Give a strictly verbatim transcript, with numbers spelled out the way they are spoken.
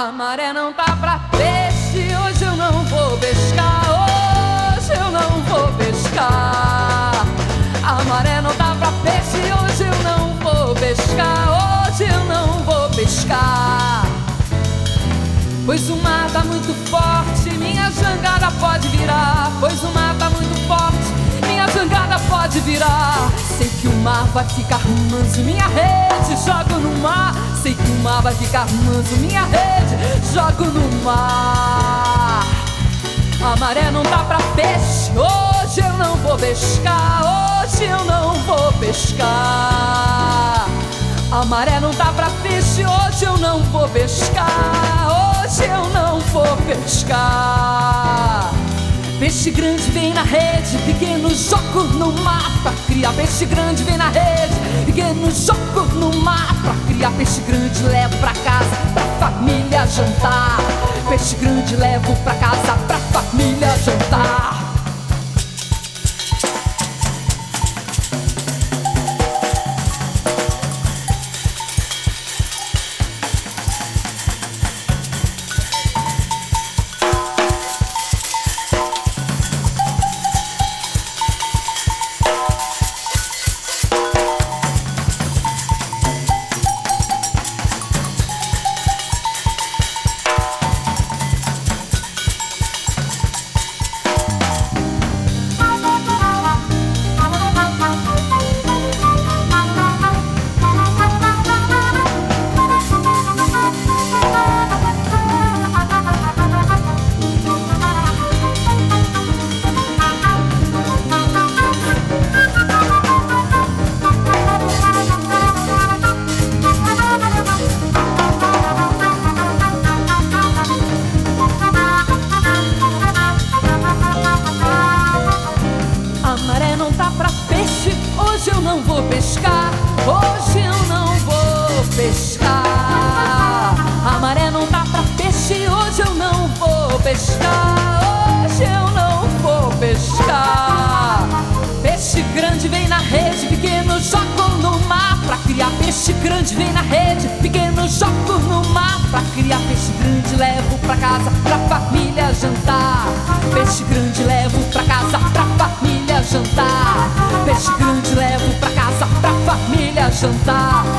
A maré não tá pra peixe, hoje eu não vou pescar, hoje eu não vou pescar. A maré não tá pra peixe, hoje eu não vou pescar, hoje eu não vou pescar. Pois o mar tá muito forte, minha jangada pode virar. Pois o mar tá muito forte, minha jangada pode virar. Sei que o mar vai ficar manso, minha rede jogo no mar. Sei que o mar vai ficar manso, minha rede jogo no mar. A maré não tá pra peixe, hoje eu não vou pescar, hoje eu não vou pescar. A maré não tá pra peixe, hoje eu não vou pescar, hoje eu não vou pescar. Peixe grande vem na rede, pequeno jogo no mar pra criar. Peixe grande vem na rede, pequeno jogo no mar pra criar. Peixe grande levo pra casa, pra família jantar. Peixe grande levo pra casa, pra família jantar. Hoje eu não vou pescar, hoje eu não vou pescar. A maré não tá pra peixe, hoje eu não vou pescar, hoje eu não vou pescar. Peixe grande vem na rede, pequeno jogo no mar pra criar. Peixe grande vem na rede, pequeno jogo no mar pra criar. Peixe grande levo pra casa, pra família jantar. Peixe grande levo pra casa, pra família jantar. Peixe grande levo pra casa, pra família jantar.